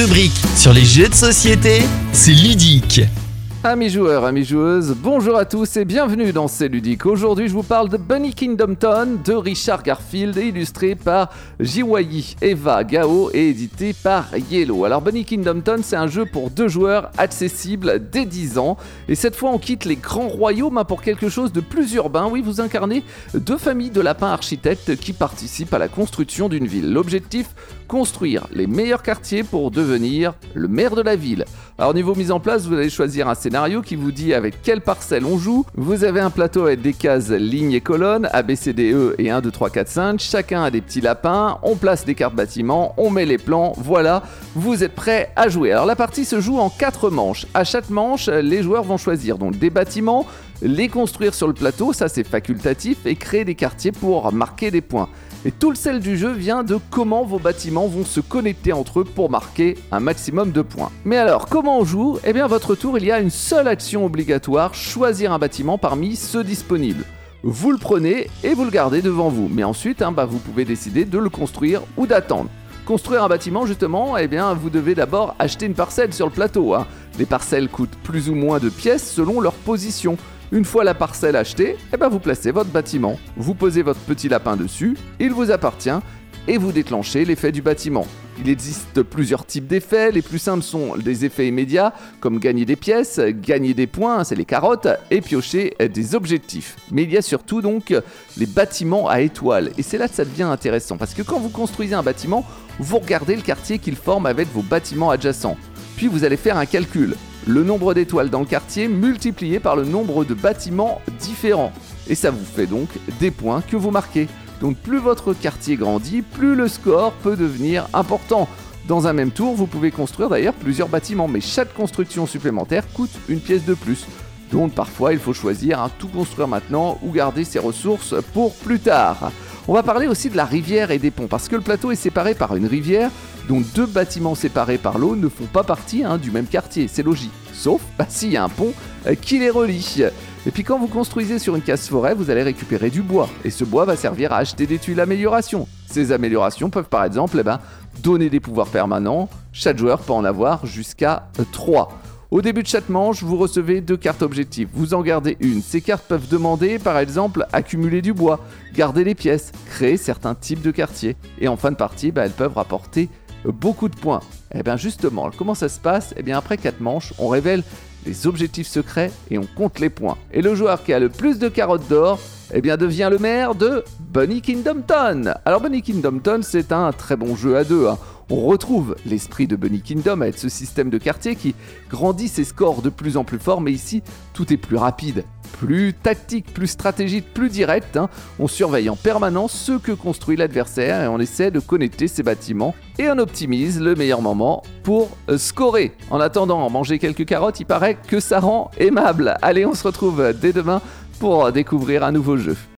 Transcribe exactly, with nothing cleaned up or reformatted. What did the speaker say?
rubrique sur les jeux de société, c'est ludique. Amis joueurs, amis joueuses, bonjour à tous et bienvenue dans C'est ludique. Aujourd'hui, je vous parle de Bunny Kingdom Town de Richard Garfield, illustré par Jiwei Eva Gao et édité par Yellow. Alors Bunny Kingdom Town, c'est un jeu pour deux joueurs accessible dès dix ans. Et cette fois, on quitte les grands royaumes pour quelque chose de plus urbain. Oui, vous incarnez deux familles de lapins architectes qui participent à la construction d'une ville. L'objectif, construire les meilleurs quartiers pour devenir le maire de la ville. Alors niveau mise en place, vous allez choisir un scénario qui vous dit avec quelle parcelle on joue. Vous avez un plateau avec des cases lignes et colonnes, A, B, C, D, E et un, deux, trois, quatre, cinq. Chacun a des petits lapins, on place des cartes bâtiments, on met les plans, voilà, vous êtes prêts à jouer. Alors la partie se joue en quatre manches. À chaque manche, les joueurs vont choisir donc des bâtiments, les construire sur le plateau, ça c'est facultatif, et créer des quartiers pour marquer des points. Et tout le sel du jeu vient de comment vos bâtiments vont se connecter entre eux pour marquer un maximum de points. Mais alors, comment on joue ? Eh bien, à votre tour, il y a une seule action obligatoire, choisir un bâtiment parmi ceux disponibles. Vous le prenez et vous le gardez devant vous. Mais ensuite, hein, bah, vous pouvez décider de le construire ou d'attendre. Construire un bâtiment, justement, eh bien, vous devez d'abord acheter une parcelle sur le plateau. Hein. Les parcelles coûtent plus ou moins de pièces selon leur position. Une fois la parcelle achetée, eh ben vous placez votre bâtiment, vous posez votre petit lapin dessus, il vous appartient et vous déclenchez l'effet du bâtiment. Il existe plusieurs types d'effets, les plus simples sont des effets immédiats comme gagner des pièces, gagner des points, c'est les carottes, et piocher des objectifs. Mais il y a surtout donc les bâtiments à étoiles et c'est là que ça devient intéressant parce que quand vous construisez un bâtiment, vous regardez le quartier qu'il forme avec vos bâtiments adjacents. Puis vous allez faire un calcul. Le nombre d'étoiles dans le quartier multiplié par le nombre de bâtiments différents. Et ça vous fait donc des points que vous marquez. Donc plus votre quartier grandit, plus le score peut devenir important. Dans un même tour, vous pouvez construire d'ailleurs plusieurs bâtiments, mais chaque construction supplémentaire coûte une pièce de plus. Donc parfois il faut choisir, hein, tout construire maintenant ou garder ses ressources pour plus tard. On va parler aussi de la rivière et des ponts, parce que le plateau est séparé par une rivière, dont deux bâtiments séparés par l'eau ne font pas partie hein, du même quartier, c'est logique. Sauf bah, s'il y a un pont euh, qui les relie. Et puis quand vous construisez sur une case forêt, vous allez récupérer du bois, et ce bois va servir à acheter des tuiles d'amélioration. Ces améliorations peuvent par exemple eh ben, donner des pouvoirs permanents, chaque joueur peut en avoir jusqu'à trois. Au début de chaque manche, vous recevez deux cartes objectifs. Vous en gardez une. Ces cartes peuvent demander, par exemple, accumuler du bois, garder les pièces, créer certains types de quartiers. Et en fin de partie, bah, elles peuvent rapporter beaucoup de points. Et bien justement, comment ça se passe ? Et bien après quatre manches, on révèle les objectifs secrets et on compte les points. Et le joueur qui a le plus de carottes d'or, eh bien devient le maire de Bunny Kingdom Town. Alors Bunny Kingdom Town, c'est un très bon jeu à deux. Hein. On retrouve l'esprit de Bunny Kingdom avec ce système de quartier qui grandit ses scores de plus en plus fort, mais ici, tout est plus rapide, plus tactique, plus stratégique, plus direct. Hein. On surveille en permanence ce que construit l'adversaire et on essaie de connecter ses bâtiments et on optimise le meilleur moment pour euh, scorer. En attendant, manger quelques carottes, il paraît que ça rend aimable. Allez, on se retrouve dès demain pour découvrir un nouveau jeu.